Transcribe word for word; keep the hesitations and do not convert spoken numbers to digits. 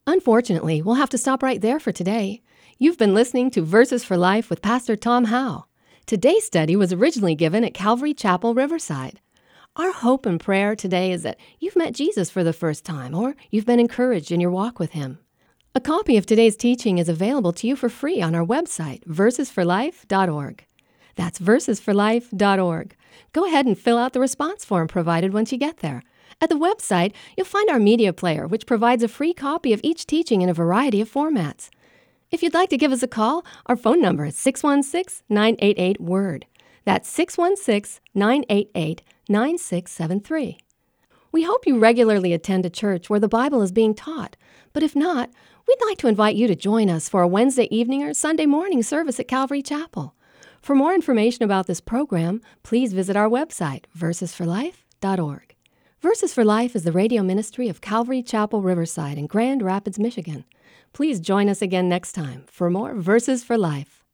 Unfortunately, we'll have to stop right there for today. You've been listening to Verses for Life with Pastor Tom Howe. Today's study was originally given at Calvary Chapel, Riverside. Our hope and prayer today is that you've met Jesus for the first time, or you've been encouraged in your walk with Him. A copy of today's teaching is available to you for free on our website, verses for life dot org. That's verses for life dot org. Go ahead and fill out the response form provided once you get there. At the website, you'll find our media player, which provides a free copy of each teaching in a variety of formats. If you'd like to give us a call, our phone number is six one six, nine eight eight, W O R D. That's six one six, nine eight eight, nine six seven three. We hope you regularly attend a church where the Bible is being taught, but if not, we'd like to invite you to join us for a Wednesday evening or Sunday morning service at Calvary Chapel. For more information about this program, please visit our website, verses for life dot org. Verses for Life is the radio ministry of Calvary Chapel, Riverside in Grand Rapids, Michigan. Please join us again next time for more Verses for Life.